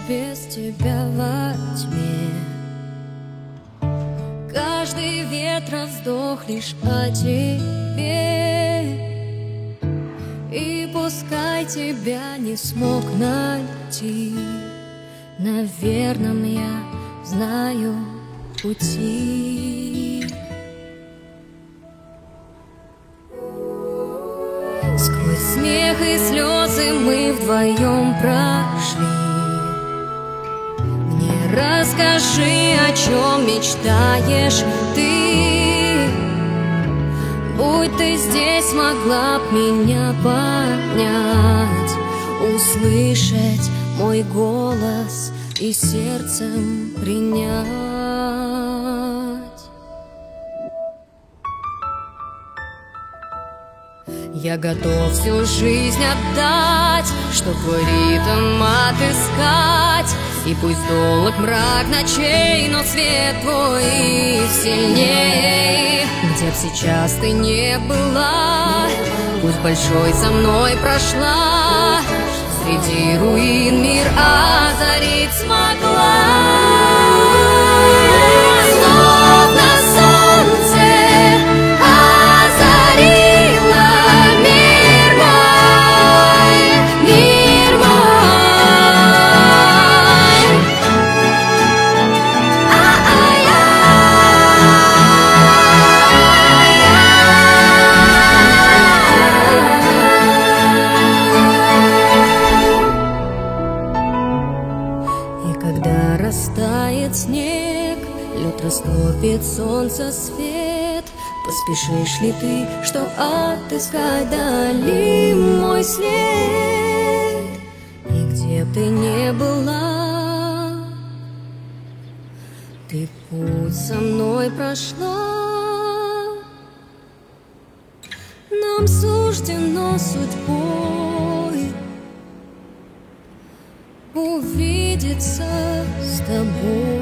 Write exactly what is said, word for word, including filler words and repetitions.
без тебя во тьме. Каждый ветровздох лишь о тебе. И пускай тебя не смог найти, на верном я знаю пути. Сквозь смех и слезы мы вдвоем прошли. Мне расскажи, о чем мечтаешь ты. Будь ты здесь, могла б меня понять, услышать мой голос и сердцем принять. Я готов всю жизнь отдать, чтоб твой ритм отыскать. И пусть долг мрак ночей, но свет твой сильней. Где б сейчас ты не была, пусть большой со мной прошла, среди руин мир озарить смогла. Словно солнце озарило мир мой, мир мой. И когда растает снег, лед растопит солнце свет, поспешишь ли ты, что отыскать дали мой след? И где б ты не была, ты путь со мной прошла. Нам суждено судьбой увидеться с тобой.